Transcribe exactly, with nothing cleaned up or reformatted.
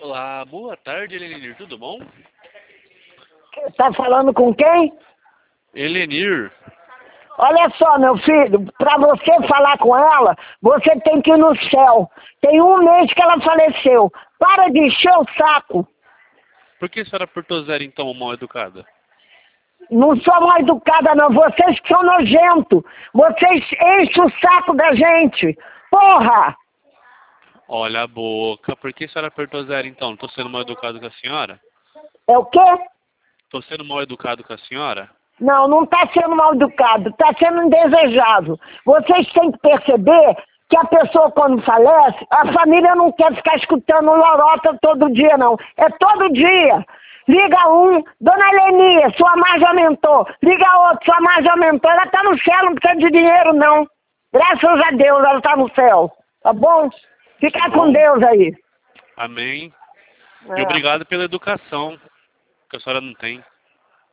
Olá, boa tarde, Helenir, tudo bom? Tá falando com quem? Helenir, Olha só, meu filho, para você falar com ela, você tem que ir no céu. Tem um mês que ela faleceu. Para de encher o saco. por que a senhora apertou zero então, mal educada? Não sou mal educada, não. Vocês que são nojentos. Vocês enchem o saco da gente. Porra! Olha a boca, por que a senhora apertou zero então? Tô sendo mal educado com a senhora? É o quê? Tô sendo mal educado com a senhora? Não, não está sendo mal educado. Está sendo indesejável. Vocês têm que perceber que a pessoa, quando falece, a família não quer ficar escutando lorota todo dia, não. É todo dia. Liga um, Dona Lenia, sua margem aumentou. Liga outro, sua margem aumentou. Ela está no céu, não precisa de dinheiro, não. Graças a Deus ela está no céu. Tá bom? Fica Tá com bom. Deus aí. Amém. E É. obrigado pela educação, que a senhora não tem.